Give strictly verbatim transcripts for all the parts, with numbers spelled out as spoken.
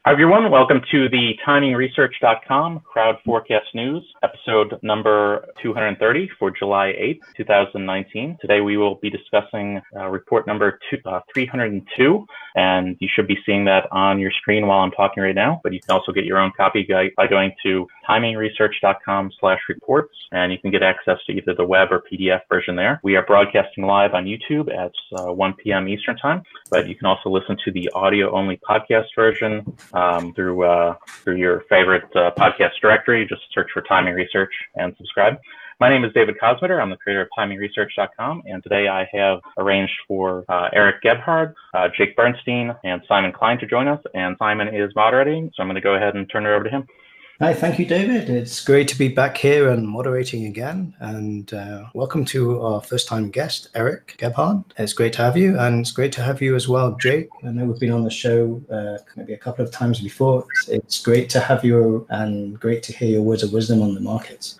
Hi, everyone. Welcome to the timing research dot com Crowd Forecast News, episode number two hundred thirty for July eighth, two thousand nineteen. Today, we will be discussing uh, report number two, uh, three hundred two, and you should be seeing that on your screen while I'm talking right now, but you can also get your own copy by going to timing research dot com slash reports, and you can get access to either the web or P D F version there. We are broadcasting live on YouTube at uh, one p m Eastern Time, but you can also listen to the audio-only podcast version Um, through uh, through your favorite uh, podcast directory. Just search for Timing Research and subscribe. My name is David Kosmeter. I'm the creator of timing research dot com, and today I have arranged for uh, Eric Gebhard, uh, Jake Bernstein, and Simon Klein to join us, and Simon is moderating, so I'm going to go ahead and turn it over to him. Hi, thank you, David. It's great to be back here and moderating again. And uh, welcome to our first time guest, Eric Gebhard. It's great to have you. And it's great to have you as well, Jake. I know we've been on the show uh, maybe a couple of times before. It's, it's great to have you and great to hear your words of wisdom on the markets.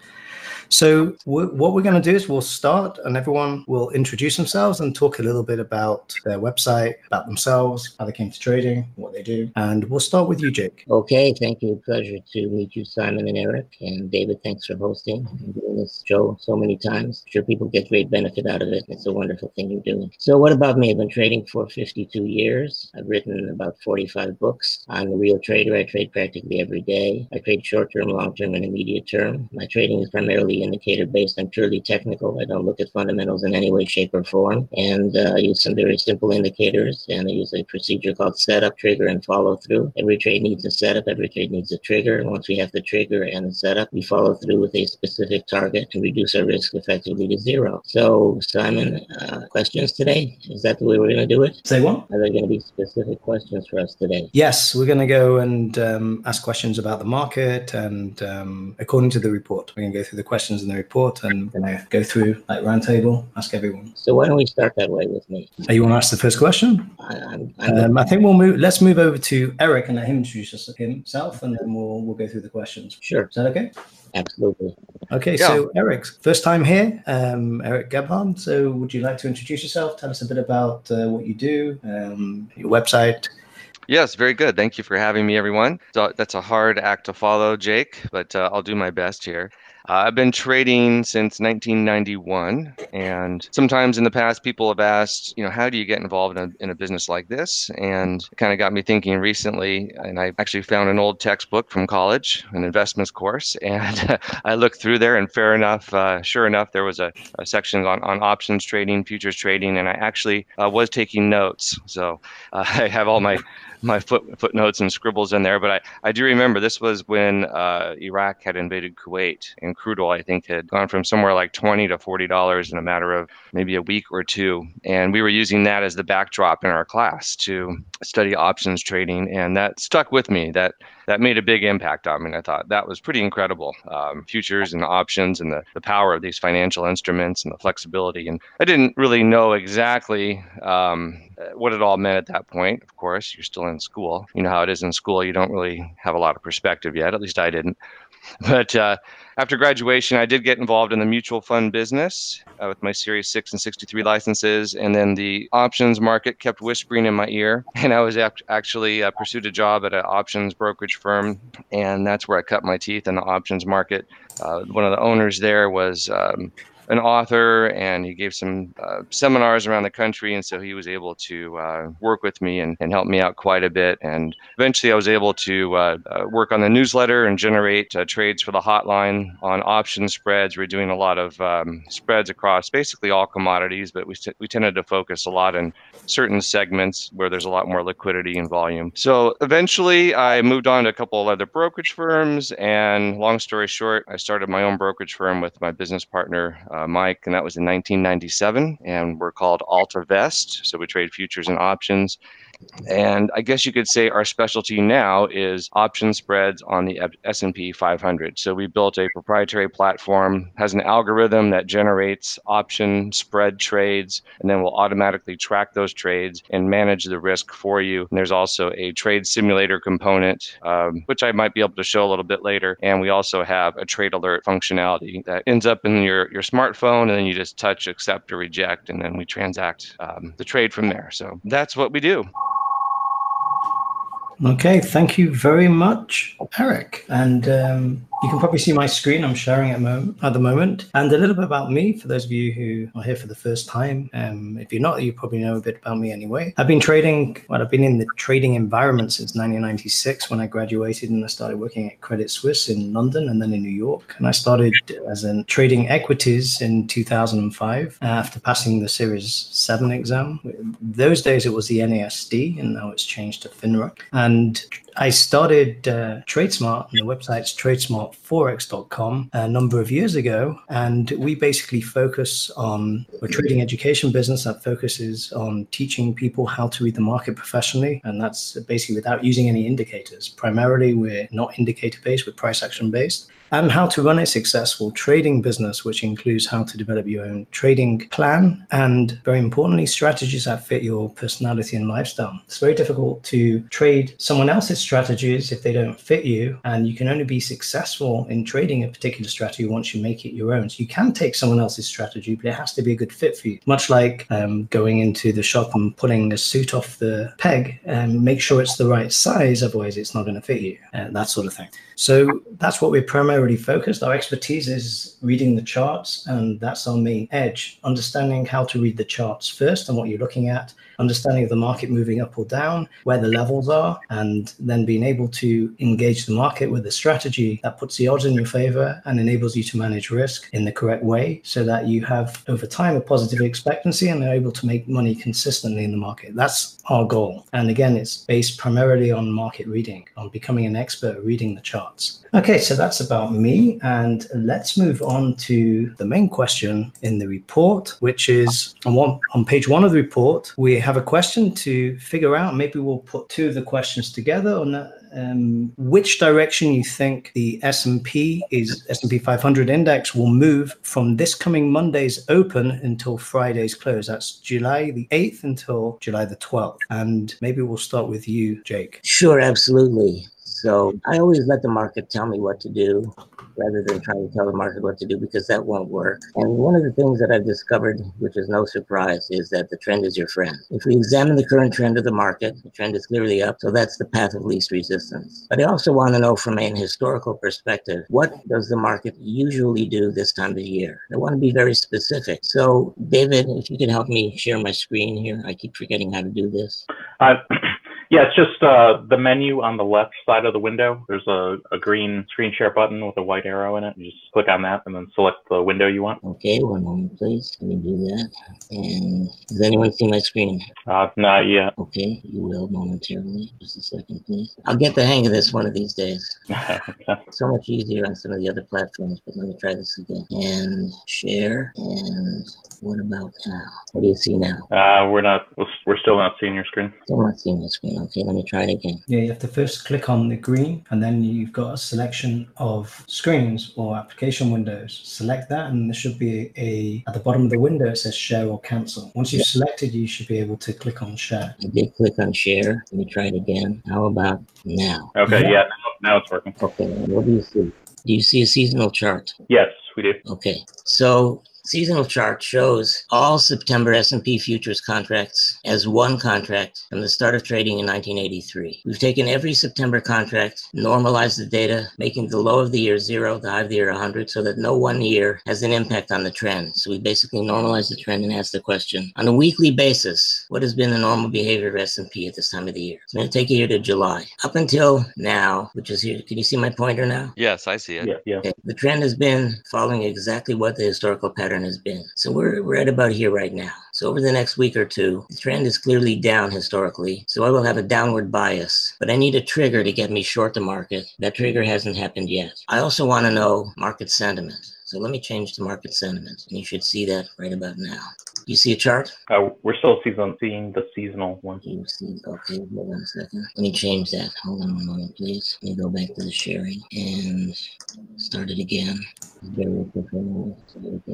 So w- what we're going to do is we'll start and everyone will introduce themselves and talk a little bit about their website, about themselves, how they came to trading, what they do. And we'll start with you, Jake. Okay, thank you. Pleasure to meet you, Simon and Eric. And David, thanks for hosting and doing this show so many times. I'm sure people get great benefit out of it. It's a wonderful thing you're doing. So what about me? I've been trading for fifty-two years. I've written about forty-five books. I'm a real trader. I trade practically every day. I trade short-term, long-term, and immediate term. My trading is primarily indicator based. I'm purely technical. I don't look at fundamentals in any way, shape, or form. And uh, I use some very simple indicators. And I use a procedure called setup, trigger, and follow through. Every trade needs a setup. Every trade needs a trigger. And once we have the trigger and the setup, we follow through with a specific target to reduce our risk effectively to zero. So, Simon, uh, questions today? Is that the way we're going to do it? Say what? Are there going to be specific questions for us today? Yes, we're going to go and um, ask questions about the market. And um, according to the report, we're going to go through the questions in the report and we're going to go through like roundtable, ask everyone. So why don't we start that way with me? Oh, you want to ask the first question? I, I'm, I'm um, I think we'll move. Let's move over to Eric and let him introduce us, himself, and then we'll we'll go through the questions. Sure. Is that okay? Absolutely. Okay, yeah. So Eric, first time here, um, Eric Gebhard. So would you like to introduce yourself? Tell us a bit about uh, what you do, um, your website. Yes, very good. Thank you for having me, everyone. So that's a hard act to follow, Jake, but uh, I'll do my best here. Uh, I've been trading since nineteen ninety-one, and sometimes in the past, people have asked, you know, how do you get involved in a, in a business like this? And it kind of got me thinking recently, and I actually found an old textbook from college, an investments course, and I looked through there, and fair enough, uh, sure enough, there was a, a section on, on options trading, futures trading, and I actually uh, was taking notes. So uh, I have all my my foot, footnotes and scribbles in there, but I, I do remember this was when uh, Iraq had invaded Kuwait, and crude oil, I think, had gone from somewhere like twenty to forty dollars in a matter of maybe a week or two. And we were using that as the backdrop in our class to study options trading, and that stuck with me. That that made a big impact on me. And I thought that was pretty incredible. Um, futures and options and the, the power of these financial instruments and the flexibility. And I didn't really know exactly um, what it all meant at that point. Of course, you're still in school. You know how it is in school. You don't really have a lot of perspective yet. At least I didn't. But uh, after graduation, I did get involved in the mutual fund business uh, with my Series six and sixty-three licenses. And then the options market kept whispering in my ear. And I was act- actually uh, pursued a job at an options brokerage firm. And that's where I cut my teeth in the options market. Uh, one of the owners there was um, an author, and he gave some uh, seminars around the country, and so he was able to uh, work with me and, and help me out quite a bit. And eventually I was able to uh, uh, work on the newsletter and generate uh, trades for the hotline on option spreads. We're doing a lot of um, spreads across basically all commodities, but we, t- we tended to focus a lot in certain segments where there's a lot more liquidity and volume. So eventually I moved on to a couple of other brokerage firms, and long story short, I started my own brokerage firm with my business partner, uh, Mike, and that was in nineteen ninety-seven, and we're called AltaVest. So we trade futures and options. And I guess you could say our specialty now is option spreads on the S and P five hundred. So we built a proprietary platform, has an algorithm that generates option spread trades, and then we'll automatically track those trades and manage the risk for you. And there's also a trade simulator component, um, which I might be able to show a little bit later. And we also have a trade alert functionality that ends up in your, your smartphone, and then you just touch accept or reject, and then we transact um, the trade from there. So that's what we do. Okay, thank you very much, Eric. And um, you can probably see my screen. I'm sharing at, mo- at the moment. And a little bit about me, for those of you who are here for the first time. Um, if you're not, you probably know a bit about me anyway. I've been trading, well, I've been in the trading environment since nineteen ninety-six when I graduated, and I started working at Credit Suisse in London and then in New York. And I started as in trading equities in two thousand five after passing the Series seven exam. Those days it was the N A S D, and now it's changed to FINRA. And I started uh, TradeSmart, and the website's tradesmart forex dot com a number of years ago. And we basically focus on, we're a trading education business that focuses on teaching people how to read the market professionally. And that's basically without using any indicators. Primarily, we're not indicator-based, we're price action-based. And how to run a successful trading business, which includes how to develop your own trading plan and, very importantly, strategies that fit your personality and lifestyle. It's very difficult to trade someone else's strategies if they don't fit you, and you can only be successful in trading a particular strategy once you make it your own. So you can take someone else's strategy, but it has to be a good fit for you. Much like um, going into the shop and pulling a suit off the peg, and make sure it's the right size, otherwise it's not going to fit you, uh, that sort of thing. So that's what we're primarily focused. Our expertise is reading the charts, and that's our main edge. Understanding how to read the charts first and what you're looking at, understanding of the market moving up or down, where the levels are, and then being able to engage the market with a strategy that puts the odds in your favor and enables you to manage risk in the correct way so that you have, over time, a positive expectancy and are able to make money consistently in the market. That's our goal. And again, it's based primarily on market reading, on becoming an expert at reading the charts. Okay, so that's about me. And let's move on to the main question in the report, which is on, one, on page one of the report, we have a question to figure out. Maybe we'll put two of the questions together on that. Um, which direction you think the S and P is S and P five hundred index will move from this coming Monday's open until Friday's close. That's July the eighth until July the twelfth. And maybe we'll start with you, Jake. Sure, absolutely. So I always let the market tell me what to do rather than trying to tell the market what to do, because that won't work. And one of the things that I've discovered, which is no surprise, is that the trend is your friend. If we examine the current trend of the market, the trend is clearly up, so that's the path of least resistance. But I also want to know from an historical perspective, what does the market usually do this time of year? I want to be very specific. So David, if you could help me share my screen here. I keep forgetting how to do this. Uh, Yeah, it's just uh, the menu on the left side of the window. There's a, a green screen share button with a white arrow in it. You just click on that and then select the window you want. Okay, one moment, please. Let me do that. And does anyone see my screen? Uh, not yet. Okay, you will momentarily. Just a second, please. I'll get the hang of this one of these days. Okay. So much easier on some of the other platforms, but let me try this again. And share. And what about now? What do you see now? Uh, we're not. We're still not seeing your screen. Still not seeing the screen. Okay, let me try it again. Yeah, you have to first click on the green, and then you've got a selection of screens or application windows. Select that, and there should be a, at the bottom of the window, it says share or cancel. Once you've selected, you should be able to click on share. I did click on share. Let me try it again. How about now? Okay, yeah, now it's working. Okay, what do you see? Do you see a seasonal chart? Yes, we do. Okay, so seasonal chart shows all September S and P futures contracts as one contract from the start of trading in nineteen eighty-three. We've taken every September contract, normalized the data, making the low of the year zero, the high of the year one hundred, so that no one year has an impact on the trend. So we basically normalize the trend and ask the question, on a weekly basis, what has been the normal behavior of S and P at this time of the year? So I'm going to take you here to July. Up until now, which is here, can you see my pointer now? Yes, I see it. Yeah, yeah. Okay. The trend has been following exactly what the historical pattern has been. So we're, we're at about here right now. So over the next week or two, the trend is clearly down historically. So I will have a downward bias, but I need a trigger to get me short the market. That trigger hasn't happened yet. I also want to know market sentiment. So let me change to market sentiment, and you should see that right about now. You see a chart? Uh, we're still season, seeing the seasonal one. You see, okay, hold on a second. Let me change that. Hold on a moment, please. Let me go back to the sharing and start it again. Bear with me for a moment. So there we go.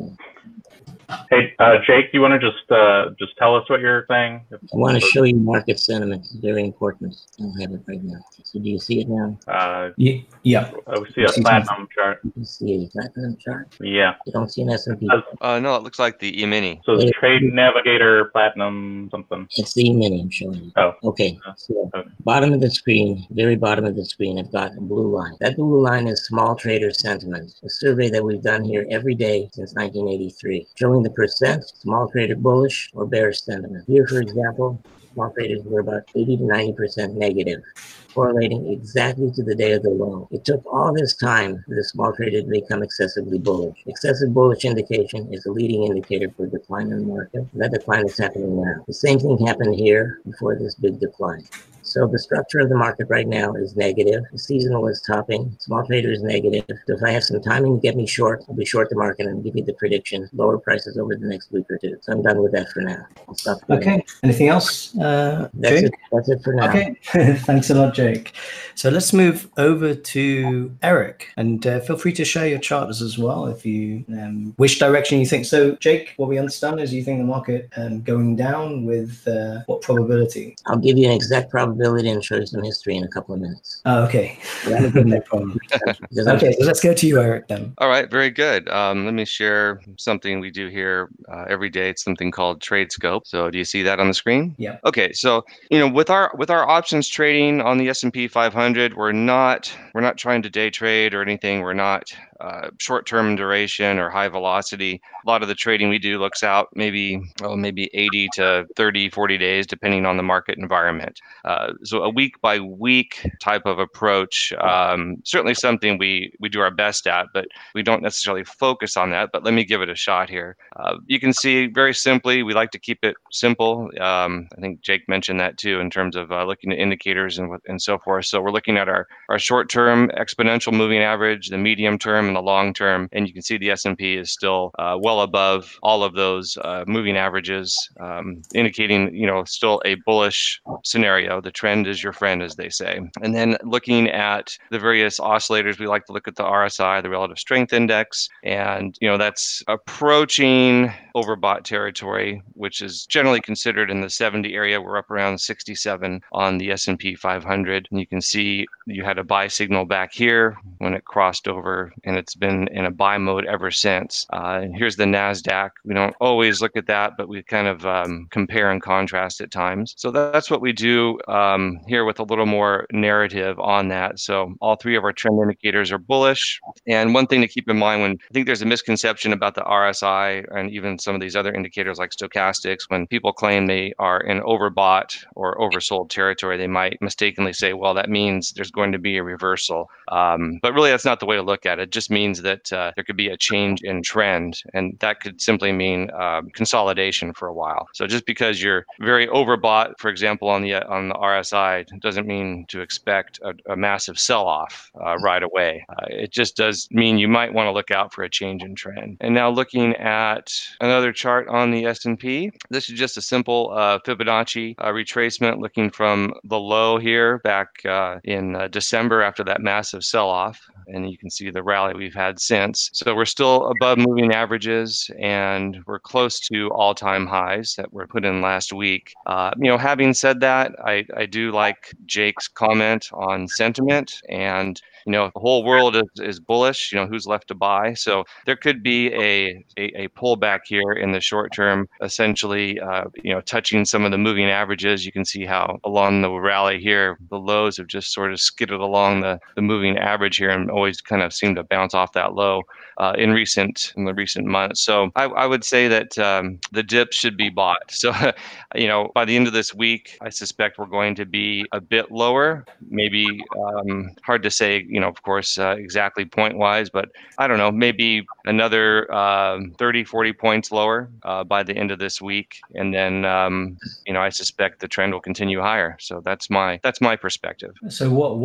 Hey, uh, Jake, you want to just uh, just tell us what you're saying? I want to show you market sentiment. It's very important. I don't have it right now. So do you see it now? Uh, Ye- Yeah. I see a platinum chart. You see a platinum chart? Yeah. You don't see an S and P. Uh, no, it looks like the E-mini. So Yeah. Trade Navigator Platinum something. It's the E-mini I'm showing you. Oh. Okay. So Okay. bottom of the screen, very bottom of the screen, I've got a blue line. That blue line is small trader sentiment, a survey that we've done here every day since nineteen eighty-three, showing the percent small trader bullish or bearish sentiment. Here, for example, small traders were about eighty to ninety percent negative, correlating exactly to the day of the low. It took all this time for the small trader to become excessively bullish. Excessive bullish indication is a leading indicator for decline in the market. That decline is happening now. The same thing happened here before this big decline. So the structure of the market right now is negative. The seasonal is topping. Small trader is negative. So if I have some timing to get me short, I'll be short the market and give you the prediction. Lower prices over the next week or two. So I'm done with that for now. I'll stop there. Okay. Anything else, uh, That's Jake? it. That's it for now. Okay. Thanks a lot, Jake. So let's move over to Eric, and uh, feel free to share your charts as well if you um, which direction you think. So, Jake, what we understand is you think the market um, going down with uh, what probability? I'll give you an exact probability and show you some history in a couple of minutes. Oh, okay. Yeah, let me No problem. Because I'm- Okay, so let's go to you, Eric, then. All right, very good. Um, let me share something we do here uh, every day. It's something called TradeScope. So do you see that on the screen? Yeah. Okay, so you know, with our with our options trading on the S and P five hundred, we're not we're not trying to day trade or anything. We're not uh, short-term duration or high velocity. A lot of the trading we do looks out maybe oh, maybe eighty to thirty, forty days, depending on the market environment. Uh, so a week by week type of approach, um, certainly something we we do our best at, but we don't necessarily focus on that. But let me give it a shot here. Uh, you can see very simply, we like to keep it simple. Um, I think Jake mentioned that too in terms of uh, looking at indicators and and so forth. So we're looking at our our short-term exponential moving average, the medium term, and the long term, and you can see the S and P is still uh, well above all of those uh, moving averages, um, indicating you know still a bullish scenario. The trend is your friend, as they say. And then looking at the various oscillators, we like to look at the R S I, the relative strength index, and you know that's approaching overbought territory, which is generally considered in the seventy area. We're up around sixty-seven on the S and P five hundred, and you can see you had a buy signal back here when it crossed over, and it's been in a buy mode ever since. Uh, and here's the NASDAQ. We don't always look at that, but we kind of um, compare and contrast at times. So that's what we do um, here with a little more narrative on that. So all three of our trend indicators are bullish. And one thing to keep in mind, when I think there's a misconception about the R S I and even some of these other indicators like stochastics, when people claim they are in overbought or oversold territory, they might mistakenly say, well, that means there's going to be a reversal. Um, but really, that's not the way to look at it. It just means that uh, there could be a change in trend, and that could simply mean uh, consolidation for a while. So just because you're very overbought, for example, on the on the R S I, doesn't mean to expect a, a massive sell-off uh, right away. Uh, it just does mean you might want to look out for a change in trend. And now looking at another chart on the S and P, this is just a simple uh, Fibonacci uh, retracement, looking from the low here back uh, in uh, December after that massive sell-off. And you can see the rally we've had since. So we're still above moving averages, and we're close to all-time highs that were put in last week. Uh, you know, having said that, I, I do like Jake's comment on sentiment, and you know, if the whole world is, is bullish, you know, who's left to buy? So there could be a, a, a pullback here in the short term, essentially, uh, you know, touching some of the moving averages. You can see how along the rally here, the lows have just sort of skidded along the, the moving average here and always kind of seem to bounce off that low uh, in recent in the recent months. So I, I would say that um, the dips should be bought. So, you know, by the end of this week, I suspect we're going to be a bit lower, maybe um, hard to say, you know, of course, uh, exactly point wise, but I don't know, maybe another um, thirty, forty points lower uh, by the end of this week. And then, um, you know, I suspect the trend will continue higher. So that's my that's my perspective. So what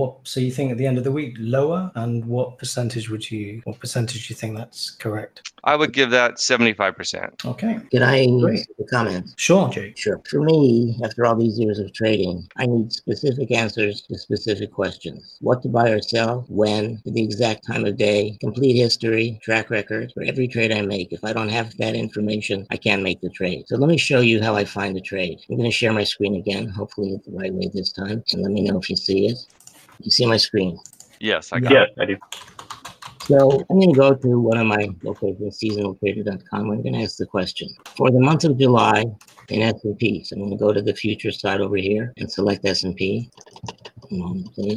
what, so you think at the end of the week lower, and what percentage would you, what percentage do you think that's correct? I would give that seventy-five percent. Okay. Can I Great. comment? Sure, Jake. Sure. For me, after all these years of trading, I need specific answers to specific questions. What to buy or sell, when, the exact time of day, complete history, track record for every trade I make. If I don't have that information, I can't make the trade. So let me show you how I find a trade. I'm going to share my screen again, hopefully it's the right way this time, and let me know if you see it. You see my screen? Yes, I Yeah, got yeah it. I do. So I'm going to go to one of my locations, seasonal trader dot com. I'm going to ask the question. For the month of July in S and P, so I'm going to go to the futures side over here and select S and P. One moment, please.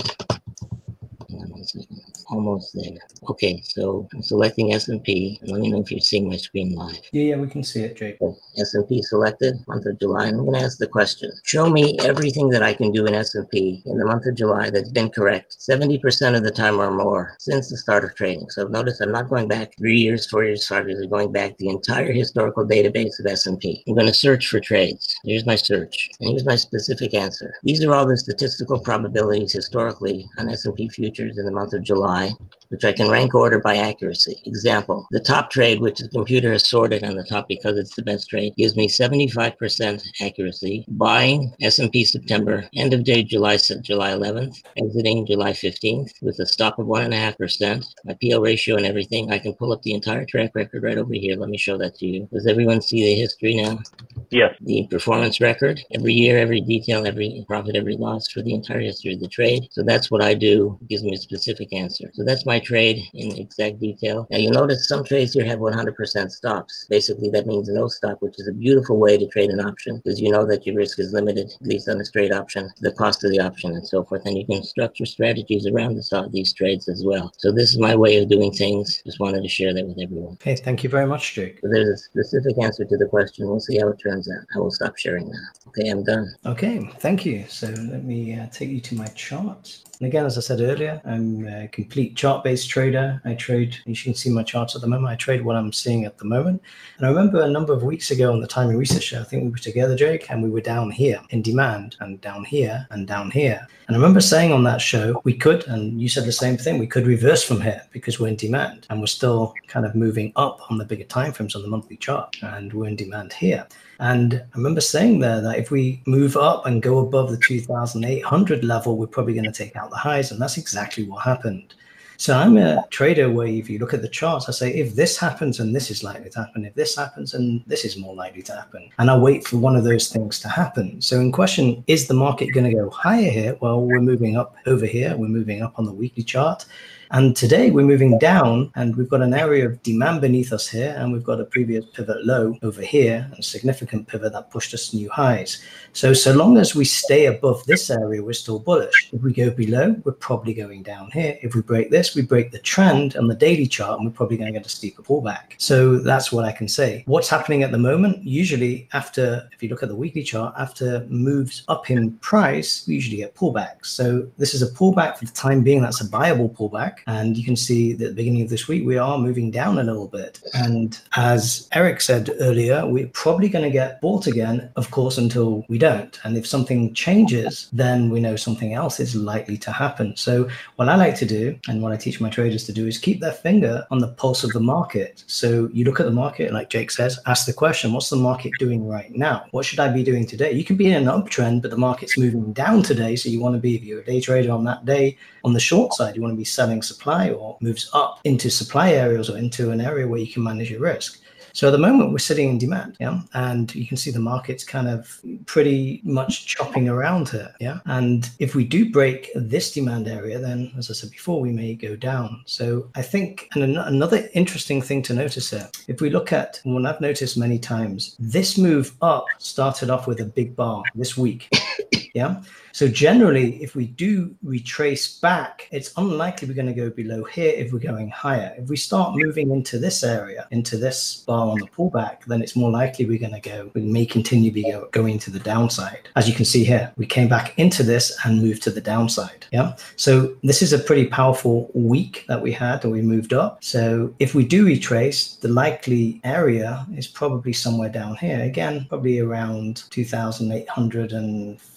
Hang on one second. Almost there. Okay, so I'm selecting S and P. And let me know if you're seeing my screen live. Yeah, yeah, we can see it, Jake. So S and P selected, month of July. And I'm going to ask the question. Show me everything that I can do in S and P in the month of July that's been correct seventy percent of the time or more since the start of trading. So notice I'm not going back three years, four years, five years. I'm going back the entire historical database of S and P. I'm going to search for trades. Here's my search. And here's my specific answer. These are all the statistical probabilities historically on S and P futures in the month of July, which I can rank order by accuracy. Example, the top trade, which the computer has sorted on the top because it's the best trade, gives me seventy-five percent accuracy. Buying S and P September, end of day July July eleventh, exiting July fifteenth with a stop of one and a half percent. My P L ratio and everything. I can pull up the entire track record right over here. Let me show that to you. Does everyone see the history now? Yes. The performance record, every year, every detail, every profit, every loss for the entire history of the trade. So that's what I do. It gives me a specific answer. So that's my trade in exact detail. Now you'll notice some trades here have one hundred percent stops. Basically that means no stop, which is a beautiful way to trade an option because you know that your risk is limited, at least on a straight option, the cost of the option and so forth. And you can structure strategies around this, uh, these trades as well. So this is my way of doing things. Just wanted to share that with everyone. Okay, thank you very much, Jake. So there's a specific answer to the question. We'll see how it turns out. I will stop sharing now. Okay, I'm done. Okay, thank you. So let me uh, take you to my chart. And again, as I said earlier, I'm a complete chart-based trader. I trade, you can see my charts at the moment. I trade what I'm seeing at the moment. And I remember a number of weeks ago on the Timing Research Show, I think we were together, Jake, and we were down here in demand and down here and down here. And I remember saying on that show, we could, and you said the same thing, we could reverse from here because we're in demand and we're still kind of moving up on the bigger timeframes on the monthly chart, and we're in demand here. And I remember saying there that if we move up and go above the two thousand eight hundred level, we're probably going to take out the highs. And that's exactly what happened. So I'm a trader where if you look at the charts, I say, if this happens and this is likely to happen, if this happens and this is more likely to happen, and I wait for one of those things to happen. So in question, is the market going to go higher here? Well, we're moving up over here. We're moving up on the weekly chart. And today we're moving down and we've got an area of demand beneath us here. And we've got a previous pivot low over here, and a significant pivot that pushed us to new highs. So, so long as we stay above this area, we're still bullish. If we go below, we're probably going down here. If we break this, we break the trend on the daily chart, and we're probably going to get a steeper pullback. So that's what I can say. What's happening at the moment? Usually after, if you look at the weekly chart, after moves up in price, we usually get pullbacks. So this is a pullback for the time being. That's a viable pullback. And you can see that at the beginning of this week, we are moving down a little bit. And as Eric said earlier, we're probably going to get bought again, of course, until we don't. And if something changes, then we know something else is likely to happen. So what I like to do, and what I teach my traders to do, is keep their finger on the pulse of the market. So you look at the market, like Jake says, ask the question, what's the market doing right now? What should I be doing today? You can be in an uptrend, but the market's moving down today. So you want to be, if you're a day trader on that day, on the short side, you want to be selling supply, or moves up into supply areas or into an area where you can manage your risk. So at the moment we're sitting in demand, yeah, and you can see the market's kind of pretty much chopping around here, yeah. And if we do break this demand area, then as I said before, we may go down. So I think, and an- another interesting thing to notice here, if we look at what I've noticed many times, this move up started off with a big bar this week, yeah. So generally, if we do retrace back, it's unlikely we're going to go below here if we're going higher. If we start moving into this area, into this bar on the pullback, then it's more likely we're going to go, we may continue be go, going to the downside. As you can see here, we came back into this and moved to the downside. Yeah. So this is a pretty powerful week that we had, and we moved up. So if we do retrace, the likely area is probably somewhere down here. Again, probably around two thousand eight hundred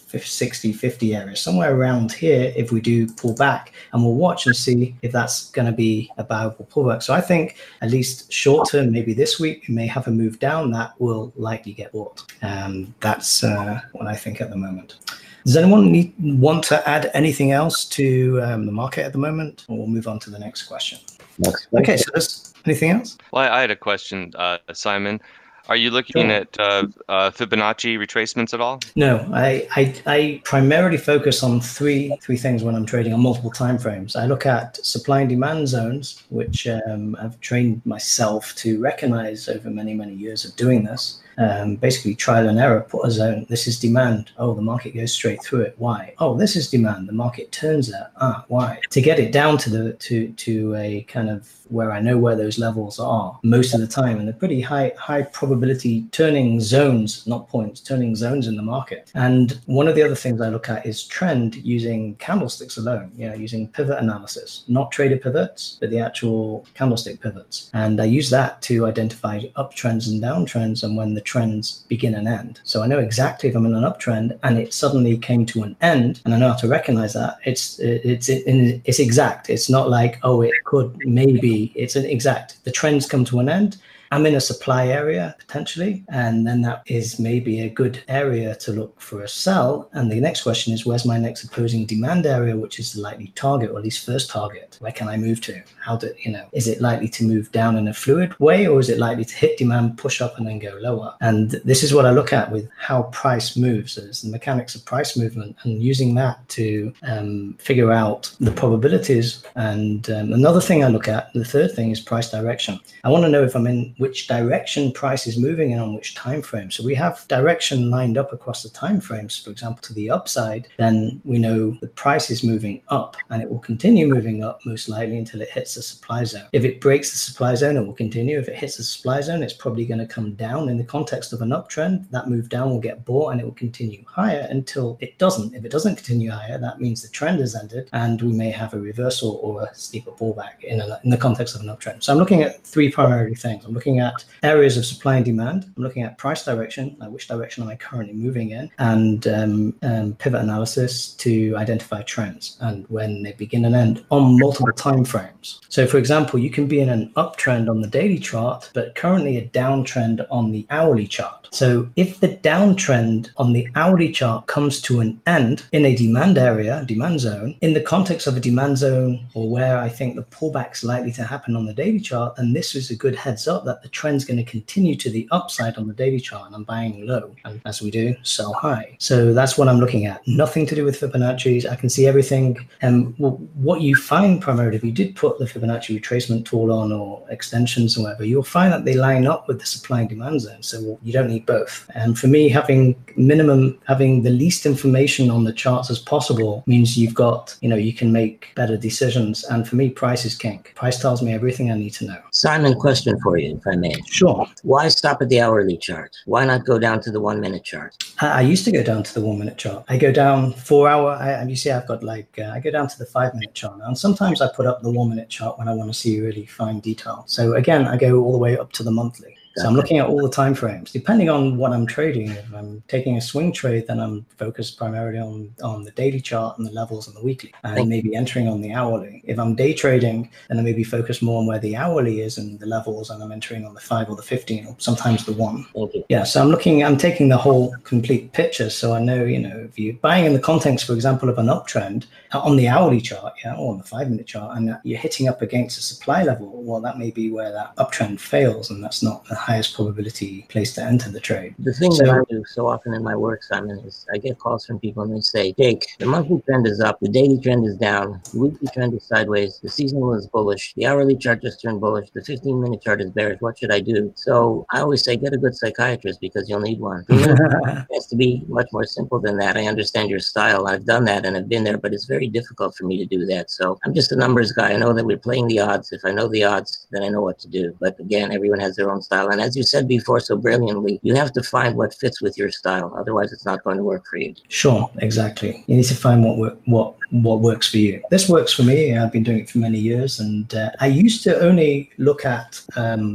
sixty, fifty area, somewhere around here if we do pull back, and we'll watch and see if that's going to be a viable pullback. So I think at least short term, maybe this week, we may have a move down that will likely get bought. Um, that's uh, what I think at the moment. Does anyone need, want to add anything else to um, the market at the moment, or we'll move on to the next question? Next Okay, so there's anything else? Well, I had a question, uh, Simon. Are you looking Sure. at uh, uh, Fibonacci retracements at all? No, I, I I primarily focus on three three things when I'm trading on multiple time frames. I look at supply and demand zones, which um, I've trained myself to recognize over many, many years of doing this. Um, basically trial and error, put a zone, this is demand. Oh, the market goes straight through it. Why? Oh, this is demand. The market turns there. Ah, why? To get it down to the to to a kind of where I know where those levels are most of the time, and they're pretty high high probability turning zones, not points, turning zones in the market. And one of the other things I look at is trend using candlesticks alone, you know, using pivot analysis, not trader pivots, but the actual candlestick pivots. And I use that to identify uptrends and downtrends and when the trends begin and end. So I know exactly if I'm in an uptrend and it suddenly came to an end, and I know how to recognize that. It's it's it's, it's exact. It's not like, oh, it could maybe. It's an exact. The trends come to an end. I'm in a supply area potentially, and then that is maybe a good area to look for a sell. And the next question is, where's my next opposing demand area, which is the likely target, or at least first target? Where can I move to? How do you know? Is it likely to move down in a fluid way, or is it likely to hit demand, push up, and then go lower? And this is what I look at with how price moves. So it's the mechanics of price movement, and using that to um, figure out the probabilities. And um, another thing I look at, the third thing, is price direction. I want to know if I'm in which direction price is moving and on which time frame. So we have direction lined up across the time frames. For example, to the upside, then we know the price is moving up, and it will continue moving up most likely until it hits the supply zone. If it breaks the supply zone, it will continue. If it hits the supply zone, it's probably going to come down. In the context of an uptrend, that move down will get bought and it will continue higher until it doesn't. If it doesn't continue higher, that means the trend has ended, and we may have a reversal or a steeper pullback in, a, in the context of an uptrend. So I'm looking at three primary things. I'm looking at areas of supply and demand. I'm looking at price direction, like which direction am I currently moving in, and um, um, pivot analysis to identify trends and when they begin and end on multiple time frames. So for example, you can be in an uptrend on the daily chart, but currently a downtrend on the hourly chart. So if the downtrend on the hourly chart comes to an end in a demand area, demand zone, in the context of a demand zone, or where I think the pullback's likely to happen on the daily chart, then this is a good heads up that the trend's going to continue to the upside on the daily chart, and I'm buying low, and as we do, sell high. So that's what I'm looking at. Nothing to do with Fibonacci's. I can see everything. And well, what you find primarily, if you did put the Fibonacci retracement tool on, or extensions or whatever, you'll find that they line up with the supply and demand zone. So you don't need both. And for me, having minimum, having the least information on the charts as possible means you've got, you know, you can make better decisions. And for me, price is king. Price tells me everything I need to know. Simon, question for you, if I may. Sure. Why stop at the hourly chart? Why not go down to the one minute chart? I, I used to go down to the one minute chart. I go down four hour. I, you see, I've got like, uh, I go down to the five minute chart now. And sometimes I put up the one minute chart when I want to see really fine detail. So again, I go all the way up to the monthly. So I'm looking at all the time frames, depending on what I'm trading. If I'm taking a swing trade, then I'm focused primarily on, on the daily chart and the levels and the weekly, and maybe entering on the hourly. If I'm day trading, then I may be focused more on where the hourly is and the levels, and I'm entering on the five or the fifteen, or sometimes the one. Okay. Yeah, so I'm looking, I'm taking the whole complete picture. So I know, you know, if you're buying in the context, for example, of an uptrend on the hourly chart, yeah, or on the five minute chart, and you're hitting up against a supply level, well, that may be where that uptrend fails, and that's not the highest probability place to enter the trade. The thing so, that I do so often in my work, Simon, is I get calls from people and they say, Jake, the monthly trend is up, the daily trend is down, the weekly trend is sideways, the seasonal is bullish, the hourly chart just turned bullish, the fifteen minute chart is bearish, what should I do? So I always say, get a good psychiatrist, because you'll need one. It has to be much more simple than that. I understand your style. I've done that and I've been there, but it's very difficult for me to do that. So I'm just a numbers guy. I know that we're playing the odds. If I know the odds, then I know what to do. But again, everyone has their own style. And as you said before so brilliantly, you have to find what fits with your style. Otherwise, it's not going to work for you. Sure, exactly. You need to find what what what works for you. This works for me. I've been doing it for many years, and uh, I used to only look at um,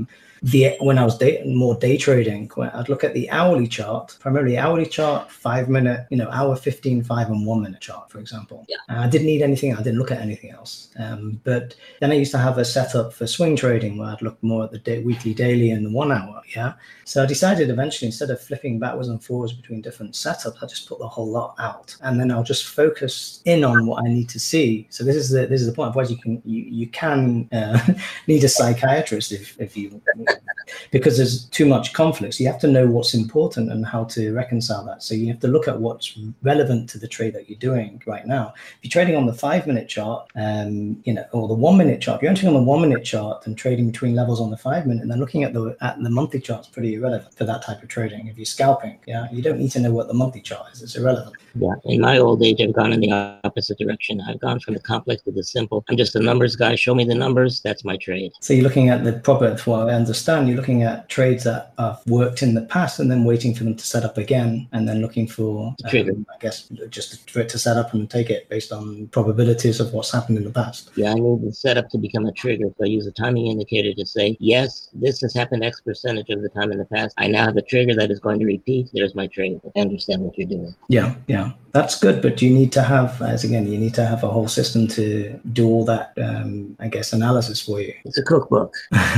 the when I was day, more day trading, I'd look at the hourly chart, primarily hourly chart, five minute, you know, hour fifteen, five and one minute chart, for example. Yeah. I didn't need anything. I didn't look at anything else. Um, but then I used to have a setup for swing trading where I'd look more at the day, weekly, daily, and the one hour. Yeah. So I decided eventually, instead of flipping backwards and forwards between different setups, I just put the whole lot out, and then I'll just focus in on what I need to see. So this is the this is the point. Otherwise, you can you you can uh, need a psychiatrist if if you because there's too much conflict. So you have to know what's important and how to reconcile that. So you have to look at what's relevant to the trade that you're doing right now. If you're trading on the five minute chart, um, you know, or the one minute chart, if you're entering on the one minute chart and trading between levels on the five minute, and then looking at the at the monthly chart is pretty irrelevant for that type of trading. If you're scalping, yeah, you don't need to know what the monthly chart is. It's irrelevant. Yeah, in my old age, I've gone in the opposite direction. I've gone from the complex to the simple. I'm just a numbers guy. Show me the numbers. That's my trade. So you're looking at the proper, for what I understand, you're looking at trades that have worked in the past and then waiting for them to set up again, and then looking for, um, I guess, just for it to set up and take it based on probabilities of what's happened in the past. Yeah, I need the setup to become a trigger. So I use a timing indicator to say, yes, this has happened X percentage of the time in the past. I now have a trigger that is going to repeat. There's my trade. I understand what you're doing. Yeah, yeah. That's good, but you need to have, as again, you need to have a whole system to do all that, um, I guess, analysis for you. It's a cookbook.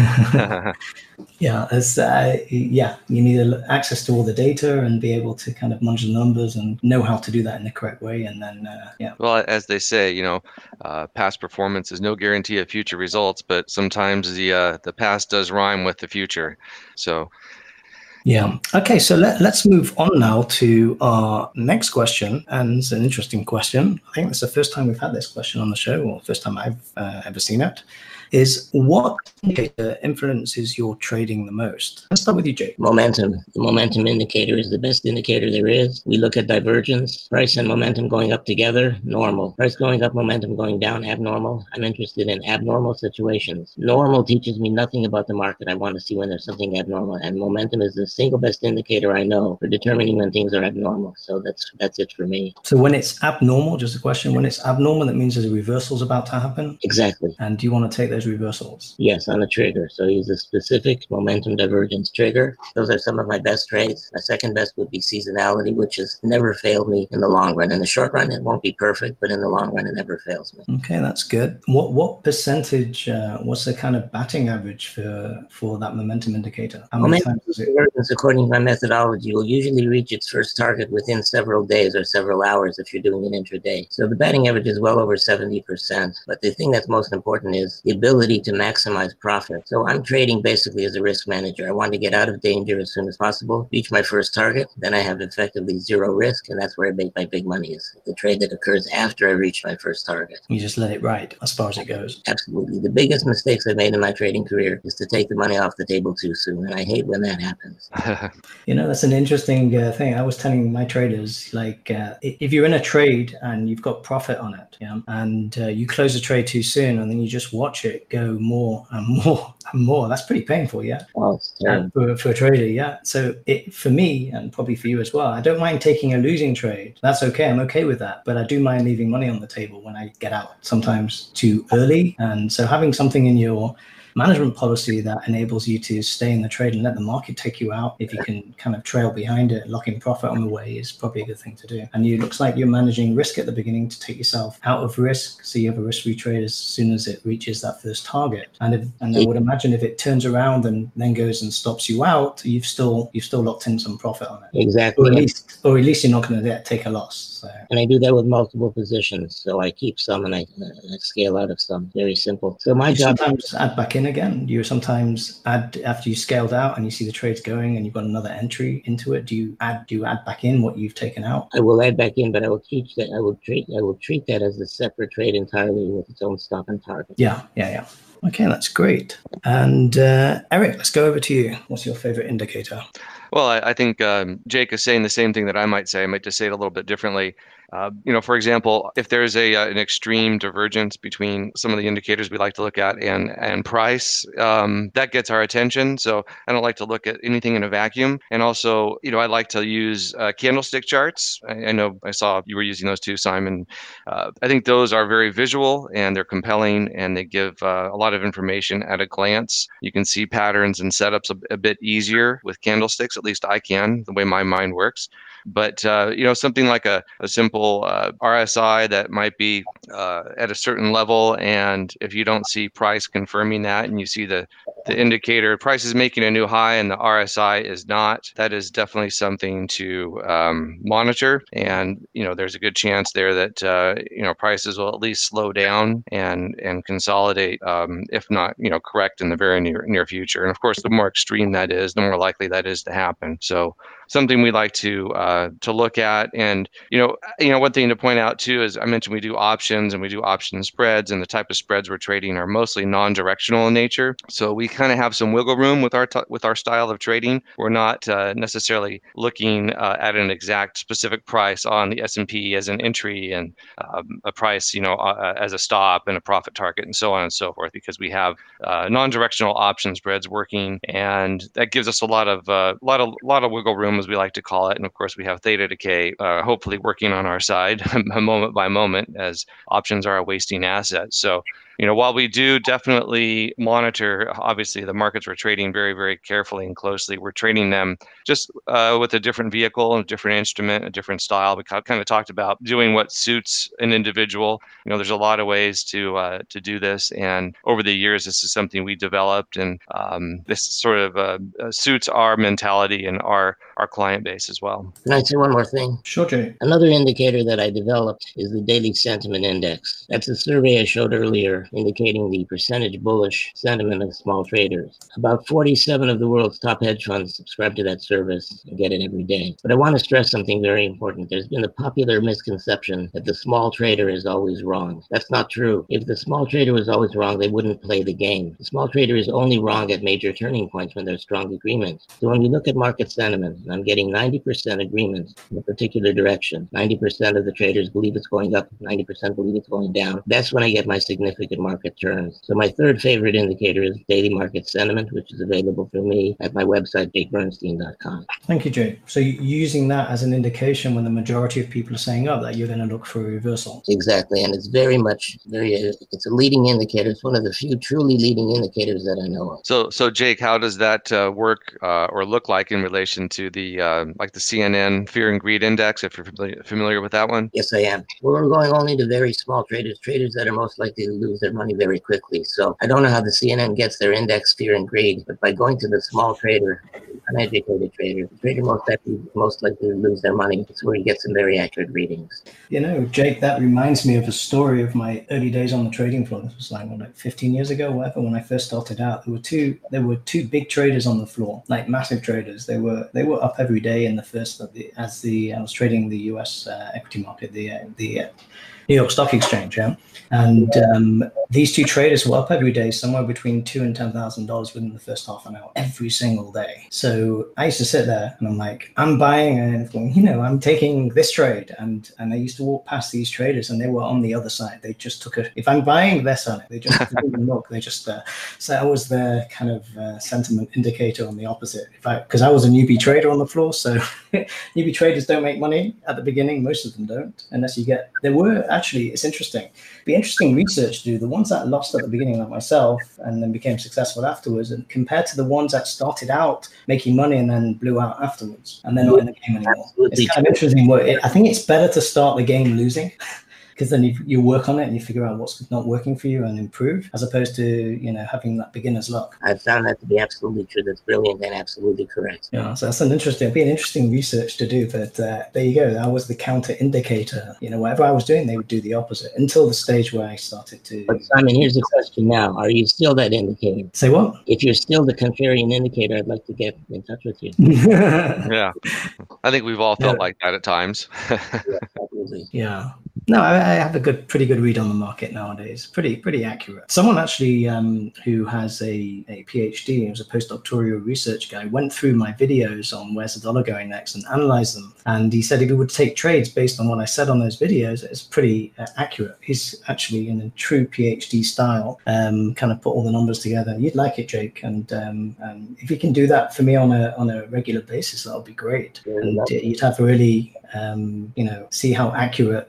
Yeah, as uh, yeah, you need access to all the data and be able to kind of munch the numbers and know how to do that in the correct way. And then, uh, yeah. Well, as they say, you know, uh, past performance is no guarantee of future results, but sometimes the uh, the past does rhyme with the future. So. Yeah. Okay. So let, let's move on now to our next question. And it's an interesting question. I think it's the first time we've had this question on the show, or first time I've uh, ever seen it. Is what indicator influences your trading the most? Let's start with you, Jake. Momentum. The momentum indicator is the best indicator there is. We look at divergence, price and momentum going up together, normal. Price going up, momentum going down, abnormal. I'm interested in abnormal situations. Normal teaches me nothing about the market. I want to see when there's something abnormal. And momentum is the single best indicator I know for determining when things are abnormal. So that's that's it for me. So when it's abnormal, just a question, when it's abnormal, that means there's a reversal's about to happen? Exactly. And do you want to take those reversals? Yes, on a trigger. So use a specific momentum divergence trigger. Those are some of my best trades. My second best would be seasonality, which has never failed me in the long run. In the short run, it won't be perfect, but in the long run, it never fails me. Okay, that's good. What what percentage, uh, what's the kind of batting average for, for that momentum indicator? How many Momentum times is it? divergence, according to my methodology, will usually reach its first target within several days or several hours if you're doing it intraday. So the batting average is well over seventy percent. But the thing that's most important is the ability to maximize profit. So I'm trading basically as a risk manager. I want to get out of danger as soon as possible, reach my first target, then I have effectively zero risk, and that's where I make my big money, is the trade that occurs after I reach my first target. You just let it ride as far as it goes. Absolutely. The biggest mistakes I've made in my trading career is to take the money off the table too soon, and I hate when that happens. You know, that's an interesting uh, thing. I was telling my traders, like, uh, if you're in a trade and you've got profit on it, yeah, and uh, you close the trade too soon, and then you just watch it go more and more and more, that's pretty painful, yeah. Oh, it's terrible. For, for a trader, yeah. So it, for me, and probably for you as well, I don't mind taking a losing trade. That's okay. I'm okay with that. But I do mind leaving money on the table when I get out, sometimes too early. And so having something in your management policy that enables you to stay in the trade and let the market take you out, if you can kind of trail behind it, locking profit on the way, is probably a good thing to do. And it looks like you're managing risk at the beginning to take yourself out of risk, so you have a risk-free trade as soon as it reaches that first target. And if, and I would imagine if it turns around and then goes and stops you out, you've still you've still locked in some profit on it. Exactly. Or at least, or at least you're not going to take a loss. So. And I do that with multiple positions. So I keep some and I, uh, I scale out of some. Very simple. So my you job. Sometimes add back in again. You sometimes add after you scaled out and you see the trades going and you've got another entry into it. Do you add? Do you add back in what you've taken out? I will add back in, but I will teach that. I will treat. I will treat that as a separate trade entirely with its own stop and target. Yeah, yeah, yeah. Okay, that's great. And uh, Eric, let's go over to you. What's your favorite indicator? Well, I, I think um, Jake is saying the same thing that I might say. I might just say it a little bit differently. Uh, you know, for example, if there's a uh, an extreme divergence between some of the indicators we like to look at and and price, um, that gets our attention. So I don't like to look at anything in a vacuum. And also, you know, I like to use uh, candlestick charts. I, I know I saw you were using those too, Simon. Uh, I think those are very visual and they're compelling and they give uh, a lot of information at a glance. You can see patterns and setups a, a bit easier with candlesticks. At least I can, the way my mind works. But uh, you know, something like a, a simple uh, R S I that might be uh, at a certain level, and if you don't see price confirming that, and you see the the indicator price is making a new high and the R S I is not, that is definitely something to um, monitor. And you know, there's a good chance there that uh, you know, prices will at least slow down and and consolidate, um, if not you know, correct in the very near near future. And of course, the more extreme that is, the more likely that is to happen. So something we like to uh, to look at. And you know, you know, one thing to point out too is I mentioned we do options and we do option spreads, and the type of spreads we're trading are mostly non-directional in nature. So we kind of have some wiggle room with our t- with our style of trading. We're not uh, necessarily looking uh, at an exact specific price on the S and P as an entry and um, a price, you know, uh, as a stop and a profit target and so on and so forth, because we have uh, non-directional option spreads working, and that gives us a lot of uh, lot of lot of wiggle room, as we like to call it. And of course, we have theta decay, uh, hopefully working on our side moment by moment, as options are a wasting asset. So, you know, while we do definitely monitor, obviously, the markets we're trading very, very carefully and closely, we're trading them just uh, with a different vehicle, a different instrument, a different style. We kind of talked about doing what suits an individual. You know, there's a lot of ways to uh, to do this, and over the years, this is something we developed, and um, this sort of uh, suits our mentality and our our client base as well. Can I say one more thing? Sure, Jay. Another indicator that I developed is the Daily Sentiment Index. That's a survey I showed earlier indicating the percentage bullish sentiment of small traders. About forty-seven of the world's top hedge funds subscribe to that service and get it every day. But I want to stress something very important. There's been a popular misconception that the small trader is always wrong. That's not true. If the small trader was always wrong, they wouldn't play the game. The small trader is only wrong at major turning points when there's strong agreement. So when you look at market sentiment, and I'm getting ninety percent agreement in a particular direction, ninety percent of the traders believe it's going up, ninety percent believe it's going down, that's when I get my significant market turns. So my third favorite indicator is daily market sentiment, which is available for me at my website, jake bernstein dot com. Thank you, Jay. So you're using that as an indication when the majority of people are saying up, that you're going to look for a reversal. Exactly, and it's very much, very, it's a leading indicator. It's one of the few truly leading indicators that I know of. So, so Jake, how does that uh, work uh, or look like in relation to the uh, like the C N N Fear and Greed Index, if you're familiar, familiar with that one? Yes, I am. Well, we're going only to very small traders, traders that are most likely to lose their money very quickly. So I don't know how the C N N gets their index Fear and Greed, but by going to the small trader, uneducated trader, the trader most likely, most likely to lose their money, it's where you get some very accurate readings. You know, Jake, that reminds me of a story of my early days on the trading floor. This was like, what, like fifteen years ago, whatever, when I first started out. There were two there were two big traders on the floor, like massive traders. They were they were up every day in the first of the as the I was trading the U S uh, equity market, the uh, the uh, New York Stock Exchange, yeah. And um, these two traders were up every day, somewhere between two and ten thousand dollars within the first half an hour, every single day. So I used to sit there and I'm like, I'm buying, and going, you know, I'm taking this trade, and and I used to walk past these traders, and they were on the other side. They just took it. If I'm buying, they're selling. They just didn't even look. They just uh, so that was the kind of uh, sentiment indicator on the opposite. If I because I was a newbie trader on the floor, so newbie traders don't make money at the beginning. Most of them don't, unless you get. There were actually, it's interesting. Be interesting research to do. The ones that lost at the beginning, like myself, and then became successful afterwards, and compared to the ones that started out making money and then blew out afterwards, and they're not in the game anymore. Absolutely. It's kind of interesting. I think it's better to start the game losing, because then you, you work on it and you figure out what's not working for you and improve, as opposed to, you know, having that beginner's luck. I've found that to be absolutely true. That's brilliant and absolutely correct. Yeah, so that's an interesting, be an interesting research to do. But uh, there you go. That was the counter indicator. You know, whatever I was doing, they would do the opposite until the stage where I started to. But Simon, here's the question now: are you still that indicator? Say what? If you're still the contrarian indicator, I'd like to get in touch with you. Yeah, I think we've all felt Yeah. like that at times. Yeah, absolutely. Yeah. No, I, I have a good, pretty good read on the market nowadays. Pretty, pretty accurate. Someone actually um, who has a, a PhD, he was a postdoctoral research guy, went through my videos on where's the dollar going next and analyzed them. And he said if he would take trades based on what I said on those videos, it's pretty uh, accurate. He's actually in a true PhD style, um, kind of put all the numbers together. You'd like it, Jake. And um, um, if you can do that for me on a on a regular basis, that would be great. Yeah, and uh, you'd have really, um, you know, see how accurate and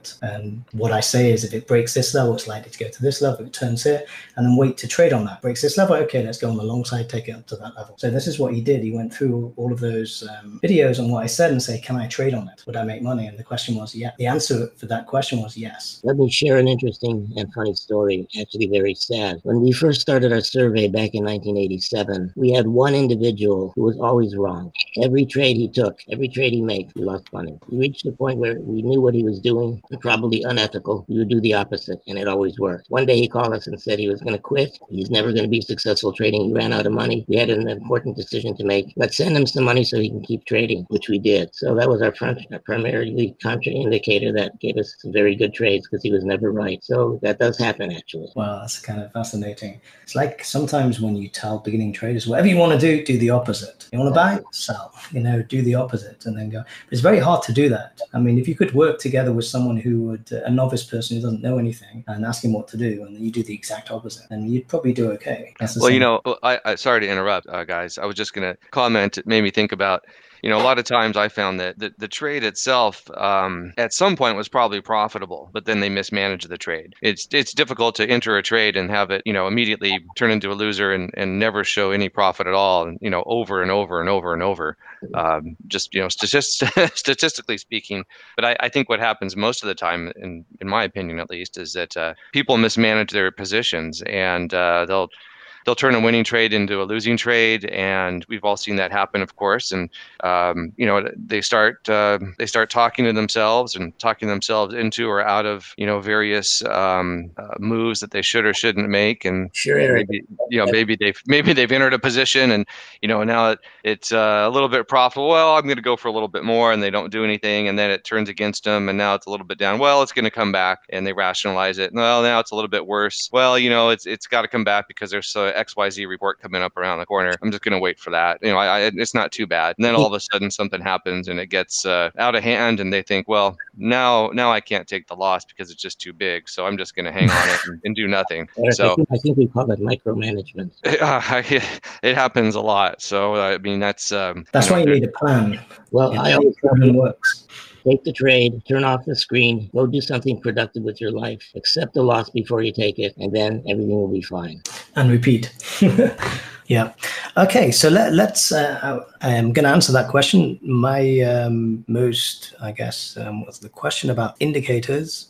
And what I say is if it breaks this level, it's likely to go to this level, it turns here, and then wait to trade on that. Breaks this level, okay, let's go on the long side, take it up to that level. So this is what he did. He went through all of those um, videos on what I said and say, can I trade on it? Would I make money? And the question was, yeah. The answer for that question was yes. Let me share an interesting and funny story, actually very sad. When we first started our survey back in nineteen eighty-seven, we had one individual who was always wrong. Every trade he took, every trade he made, we lost money. We reached the point where we knew what he was doing, and probably unethical. We would do the opposite, and it always worked. One day he called us and said he was going to quit. He's never going to be successful trading. He ran out of money. We had an important decision to make. Let's send him some money so he can keep trading, which we did. So that was our, front, our primarily contraindicator that gave us some very good trades because he was never right. So that does happen, actually. Wow, that's kind of fascinating. It's like sometimes when you tell beginning traders, whatever you want to do, do the opposite. You want to buy, sell, you know, do the opposite and then go. But it's very hard to do that. I mean, if you could work together with someone who would, a novice person who doesn't know anything and ask him what to do, and then you do the exact opposite, and you'd probably do okay. Well, you know, I, I sorry to interrupt, uh, guys. I was just going to comment. It made me think about, you know, a lot of times I found that the, the trade itself um, at some point was probably profitable, but then they mismanaged the trade. It's it's difficult to enter a trade and have it, you know, immediately turn into a loser and, and never show any profit at all, and, you know, over and over and over and over, um, just, you know, statist- statistically speaking. But I, I think what happens most of the time, in, in my opinion at least, is that uh, people mismanage their positions and uh, they'll they'll turn a winning trade into a losing trade, and we've all seen that happen, of course. And um, you know, they start uh, they start talking to themselves and talking themselves into or out of, you know, various um, uh, moves that they should or shouldn't make. And sure, maybe, you know, maybe they've maybe they've entered a position, and you know, now it, it's uh, a little bit profitable. Well, I'm going to go for a little bit more, and they don't do anything, and then it turns against them, and now it's a little bit down. Well, it's going to come back, and they rationalize it. Well, now it's a little bit worse. Well, you know, it's it's got to come back because there's so X Y Z report coming up around the corner. I'm just going to wait for that. You know, I, I, it's not too bad. And then all of a sudden something happens and it gets uh, out of hand, and they think, well, now now I can't take the loss because it's just too big. So I'm just going to hang on it and, and do nothing. Eric, so I think, I think we call that micromanagement. It, it happens a lot. So I mean, that's um, that's you know, why you need a plan. Well, yeah, I always it works. Take the trade, turn off the screen, go do something productive with your life, accept the loss before you take it, and then everything will be fine. And repeat. Yeah. Okay. So let, let's, uh, I'm going to answer that question. My um, most, I guess, um, was the question about indicators.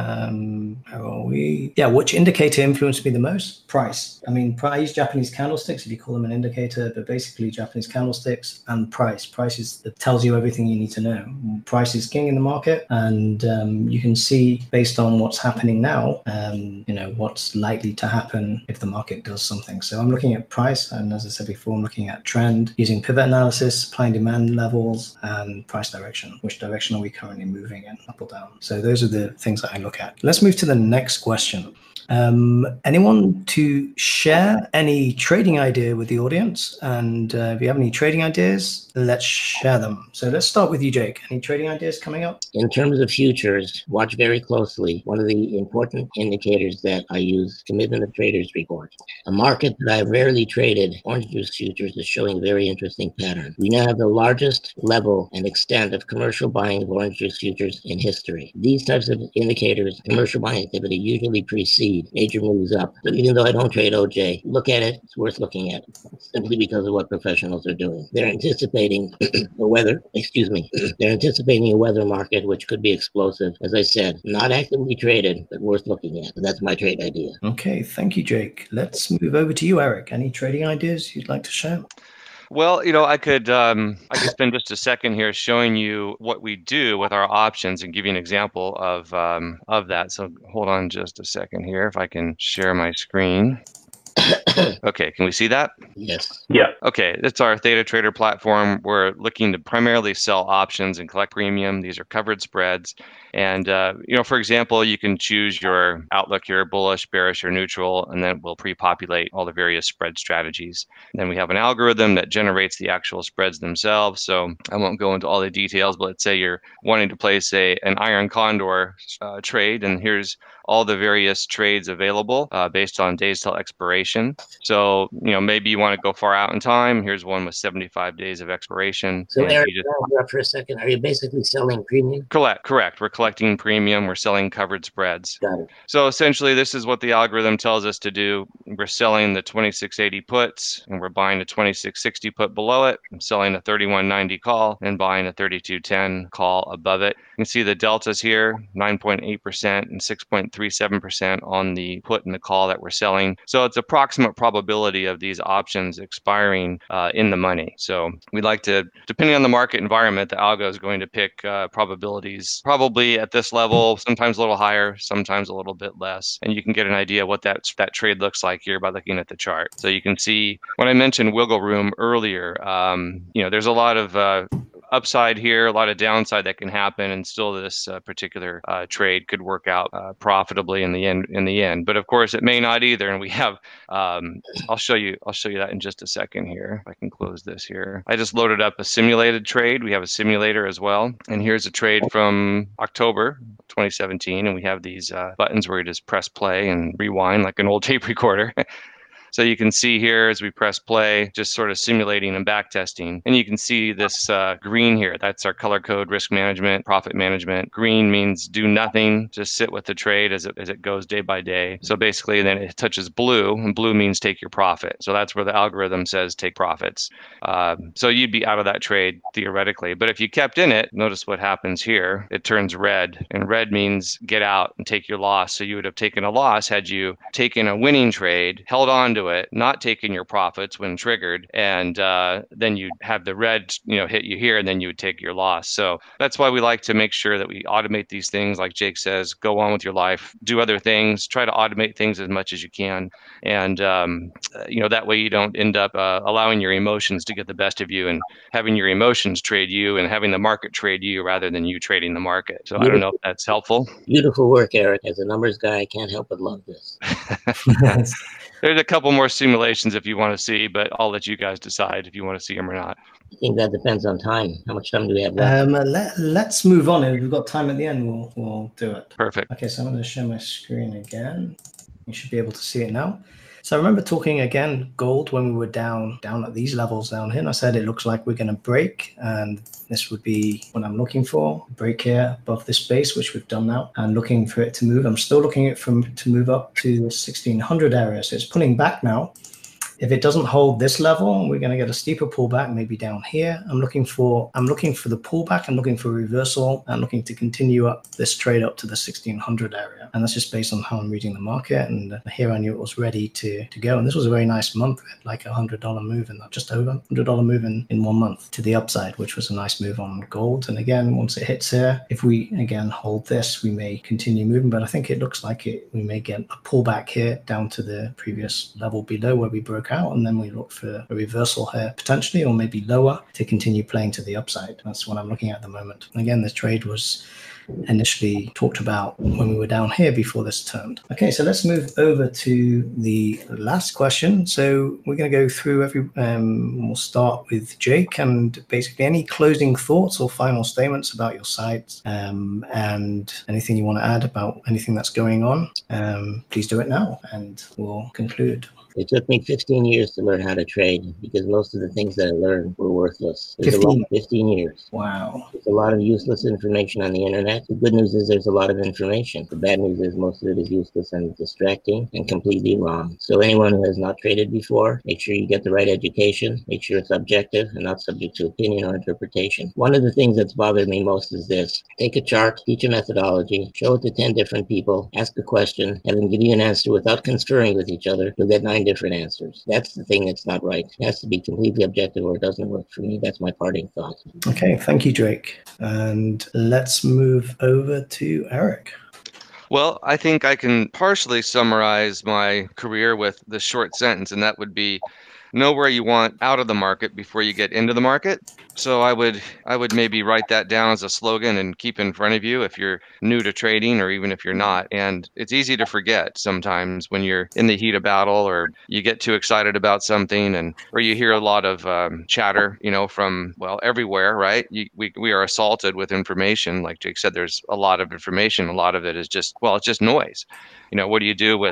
Um, how are we? Yeah. Which indicator influenced me the most? Price. I mean, price, Japanese candlesticks, if you call them an indicator, but basically Japanese candlesticks and price. Price is, that tells you everything you need to know. Price is king in the market. And um, you can see based on what's happening now, um, you know, what's likely to happen if the market does something. So I'm looking at price. And as I said before, I'm looking at trend using pivot analysis, supply and demand levels, and price direction. Which direction are we currently moving in, up or down? So those are the things that I look at. Let's move to the next question. Um, anyone to share any trading idea with the audience? And uh, if you have any trading ideas, let's share them. So let's start with you, Jake. Any trading ideas coming up? In terms of futures, watch very closely. One of the important indicators that I use, Commitment of Traders report. A market that I rarely traded, orange juice futures, is showing a very interesting pattern. We now have the largest level and extent of commercial buying of orange juice futures in history. These types of indicators, commercial buying activity, usually precede major moves up. So even though I don't trade O J, look at it. It's worth looking at, simply because of what professionals are doing. They're anticipating a weather, excuse me, they're anticipating a weather market which could be explosive. As I said, not actively traded, but worth looking at. So that's my trade idea. Okay, thank you, Jake. Let's move over to you, Eric. Any trading ideas you'd like to share? Well, you know, I could um, I could spend just a second here showing you what we do with our options and give you an example of um, of that. So hold on just a second here, if I can share my screen. Okay, can we see that? Yes. Yeah. Okay, that's our Theta Trader platform. We're looking to primarily sell options and collect premium. These are covered spreads. And, uh, you know, for example, you can choose your outlook here, bullish, bearish, or neutral, and then we'll pre-populate all the various spread strategies. And then we have an algorithm that generates the actual spreads themselves. So I won't go into all the details, but let's say you're wanting to place a an iron condor uh, trade, and here's all the various trades available uh, based on days till expiration. expiration. So, you know, maybe you want to go far out in time. Here's one with seventy-five days of expiration. So, And Eric, you just- back up for a second. Are you basically selling premium? Correct, correct. We're collecting premium. We're selling covered spreads. Got it. So essentially, this is what the algorithm tells us to do. We're selling the twenty-six eighty puts, and we're buying a twenty-six sixty put below it. I'm selling a thirty-one ninety call and buying a thirty-two ten call above it. You can see the deltas here, nine point eight percent and six point three seven percent on the put and the call that we're selling. So it's approximate probability of these options expiring uh, in the money. So we'd like to, depending on the market environment, the algo is going to pick uh, probabilities probably at this level, sometimes a little higher, sometimes a little bit less. And you can get an idea what that that trade looks like here by looking at the chart. So you can see when I mentioned wiggle room earlier, um, you know, there's a lot of uh, upside here, a lot of downside that can happen, and still this uh, particular uh, trade could work out uh, profitably in the end. In the end, but of course it may not either. And we have, um, I'll show you, I'll show you that in just a second here. If I can close this here, I just loaded up a simulated trade. We have a simulator as well, and here's a trade from October twenty seventeen, and we have these uh, buttons where you just press play and rewind like an old tape recorder. So you can see here as we press play, just sort of simulating and back testing. And you can see this uh, green here. That's our color code, risk management, profit management. Green means do nothing, just sit with the trade as it, as it goes day by day. So basically then it touches blue, and blue means take your profit. So that's where the algorithm says take profits. Uh, so you'd be out of that trade theoretically. But if you kept in it, notice what happens here. It turns red, and red means get out and take your loss. So you would have taken a loss had you taken a winning trade, held on to it, not taking your profits when triggered, and uh, then you have the red, you know, hit you here, and then you would take your loss. So that's why we like to make sure that we automate these things. Like Jake says, go on with your life, do other things, try to automate things as much as you can, and um, you know, that way you don't end up uh, allowing your emotions to get the best of you and having your emotions trade you and having the market trade you rather than you trading the market. So I don't know if that's helpful. Beautiful work, Eric. As a numbers guy, I can't help but love this. There's a couple more simulations if you want to see, but I'll let you guys decide if you want to see them or not. I think that depends on time. How much time do we have left? Um, let, let's move on. If we've got time at the end, we'll, we'll do it. Perfect. Okay, so I'm going to share my screen again. You should be able to see it now. So I remember talking again, gold, when we were down down at these levels down here. And I said it looks like we're going to break, and this would be what I'm looking for. Break here above this base, which we've done now, and looking for it to move. I'm still looking at from to move up to the sixteen hundred area. So it's pulling back now. If it doesn't hold this level, we're going to get a steeper pullback, maybe down here. I'm looking for I'm looking for the pullback. I'm looking for a reversal. I'm looking to continue up this trade up to the sixteen hundred area. And that's just based on how I'm reading the market. And here I knew it was ready to, to go. And this was a very nice month, like a one hundred dollar move, and just over one hundred dollar move in, in one month to the upside, which was a nice move on gold. And again, once it hits here, if we, again, hold this, we may continue moving. But I think it looks like it. we may get a pullback here down to the previous level below where we broke out, and then we look for a reversal here potentially, or maybe lower, to continue playing to the upside. That's what I'm looking at at the moment. And again, the trade was initially talked about when we were down here before this turned. Okay, so let's move over to the last question. So we're going to go through every, um, we'll start with Jake, and basically any closing thoughts or final statements about your site, um, and anything you want to add about anything that's going on, um, please do it now, and we'll conclude. It took me fifteen years to learn how to trade because most of the things that I learned were worthless. There's a lot, fifteen years. Wow. There's a lot of useless information on the internet. The good news is there's a lot of information. The bad news is most of it is useless and distracting and completely wrong. So anyone who has not traded before, make sure you get the right education. Make sure it's objective and not subject to opinion or interpretation. One of the things that's bothered me most is this. Take a chart, teach a methodology, show it to ten different people, ask a question, have them give you an answer without conferring with each other. You'll get nine different answers. That's the thing that's not right. It has to be completely objective or it doesn't work for me. That's my parting thought. Okay, thank you, Drake. And let's move over to Eric. Well, I think I can partially summarize my career with this short sentence, and that would be know where you want out of the market before you get into the market. So I would I would maybe write that down as a slogan and keep in front of you if you're new to trading or even if you're not. And it's easy to forget sometimes when you're in the heat of battle or you get too excited about something, and or you hear a lot of um, chatter, you know, from, well, everywhere, right? You, we, we are assaulted with information. Like Jake said, there's a lot of information. A lot of it is just, well, it's just noise. You know, what do you do with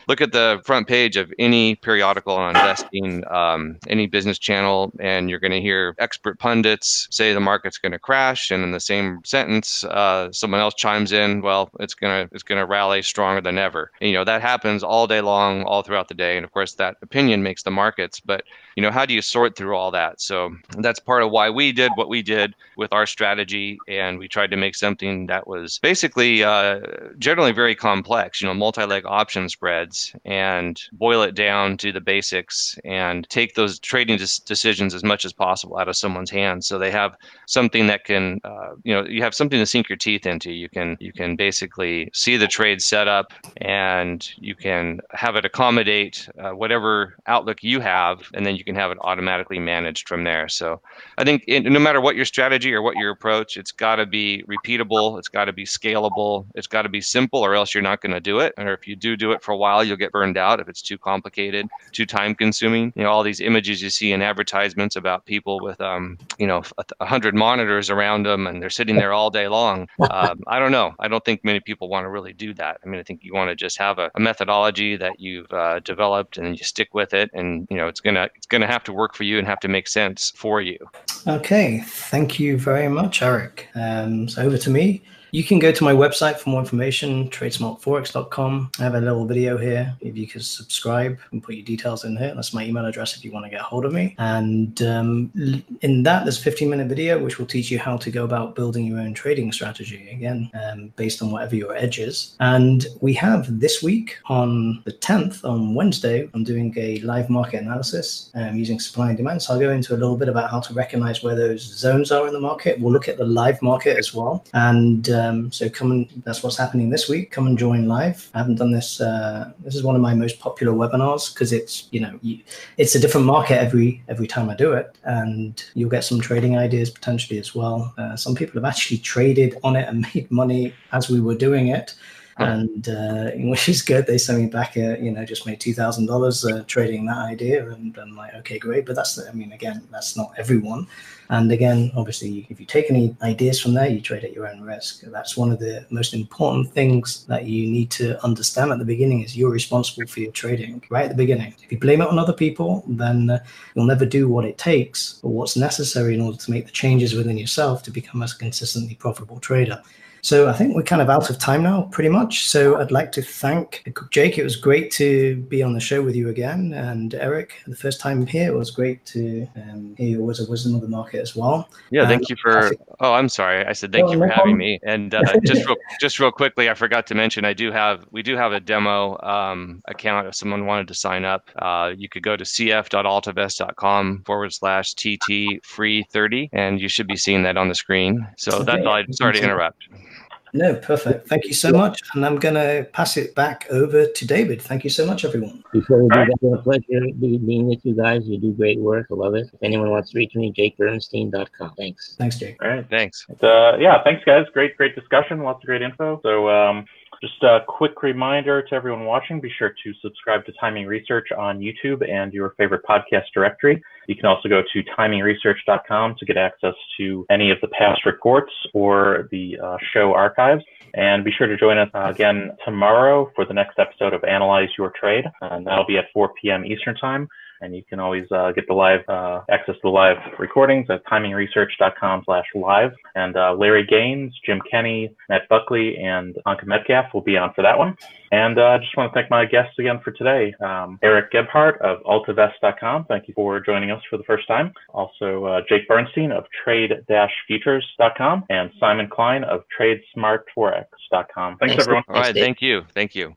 look at the front page of any periodical on investing, um, any business channel, and you're going to hear expert pundits say the market's going to crash, and in the same sentence, uh, someone else chimes in, well, it's going to it's going to rally stronger than ever. And, you know, that happens all day long, all throughout the day, and of course, that opinion makes the markets. But you know, how do you sort through all that? So that's part of why we did what we did with our strategy, and we tried to make something that was basically uh, generally very complex, you know, multi-leg option spreads, and boil it down to the basics and take those trading des- decisions as much as possible out of someone's hands, so they have something that can, uh, you know, you have something to sink your teeth into. You can you can basically see the trade set up, and you can have it accommodate uh, whatever outlook you have, and then you can have it automatically managed from there. So I think it, no matter what your strategy or what your approach, it's got to be repeatable, it's got to be scalable, it's got to be simple, or else you're not going to do it. Or if you do do it for a while, you'll get burned out if it's too complicated, too time consuming. You know, all these images you see in advertisements about people with, um, you know, a, a hundred monitors around them, and they're sitting there all day long. Um, I don't know. I don't think many people want to really do that. I mean, I think you want to just have a, a methodology that you've uh, developed, and you stick with it, and you know, it's gonna it's gonna have to work for you and have to make sense for you. Okay, thank you very much, Eric. Um, so over to me. You can go to my website for more information, trade smart forex dot com. I have a little video here. If you could subscribe and put your details in here, that's my email address if you want to get a hold of me. And um, in that, there's a fifteen minute video which will teach you how to go about building your own trading strategy, again, um, based on whatever your edge is. And we have this week on the tenth, on Wednesday, I'm doing a live market analysis um, using supply and demand. So I'll go into a little bit about how to recognize where those zones are in the market. We'll look at the live market as well. And uh, Um, so come and that's what's happening this week. Come and join live. I haven't done this. Uh, this is one of my most popular webinars because it's, you know, you, it's a different market every every time I do it, and you'll get some trading ideas potentially as well. Uh, some people have actually traded on it and made money as we were doing it. And uh, which is good. They sent me back, a, you know, just made two thousand uh, dollars trading that idea, and I'm like, okay, great. But that's, I mean, again, that's not everyone. And again, obviously, if you take any ideas from there, you trade at your own risk. That's one of the most important things that you need to understand at the beginning is you're responsible for your trading right at the beginning. If you blame it on other people, then uh, you'll never do what it takes or what's necessary in order to make the changes within yourself to become a consistently profitable trader. So I think we're kind of out of time now, pretty much. So I'd like to thank Jake. It was great to be on the show with you again. And Eric, the first time here, it was great to um, hear your words of wisdom of the market as well. Yeah, um, thank you for, think, oh, I'm sorry. I said thank oh, you for no having problem. me. And uh, just real, just real quickly, I forgot to mention, I do have, we do have a demo um, account if someone wanted to sign up. Uh, you could go to cf.altavest.com forward slash TT free 30, and you should be seeing that on the screen. So okay. that's all. I, sorry to interrupt. No, perfect. Thank you so much. And I'm going to pass it back over to David. Thank you so much, everyone. Before we do that, it's a pleasure being with you guys. You do great work. I love it. If anyone wants to reach me, jake bernstein dot com. Thanks. Thanks, Jake. All right. Thanks. Uh, yeah, thanks, guys. Great, great discussion. Lots of great info. So um, just a quick reminder to everyone watching, be sure to subscribe to Timing Research on YouTube and your favorite podcast directory. You can also go to timing research dot com to get access to any of the past reports or the uh, show archives. And be sure to join us uh, again tomorrow for the next episode of Analyze Your Trade. And that'll be at four p.m. Eastern Time. And you can always uh, get the live uh, access to the live recordings at timing research dot com slash live. And uh, Larry Gaines, Jim Kenny, Matt Buckley, and Anka Metcalf will be on for that one. And I uh, just want to thank my guests again for today. Um, Eric Gebhardt of altavest dot com. Thank you for joining us for the first time. Also, uh, Jake Bernstein of trade dash futures dot com and Simon Klein of trade smart forex dot com. Thanks, Thanks everyone. All right. Thank you. Thank you.